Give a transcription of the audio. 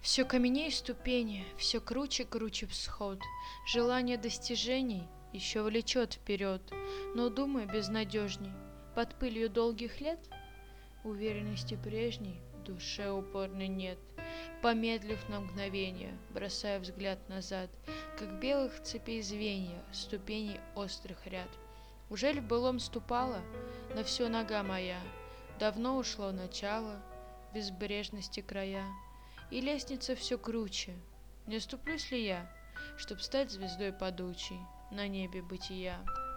Все каменней ступени, все круче круче всход. Желание достижений еще влечет вперед, но, думаю, безнадежней. Под пылью долгих лет уверенности прежней в душе упорно нет. Помедлив на мгновение, бросая взгляд назад, как белых цепей звенья, ступеней острых ряд. Ужель в былом ступала на все нога моя? Давно ушло начало, безбрежности края, и лестница все круче. Не оступлюсь ли я, чтоб стать звездой падучей на небе бытия?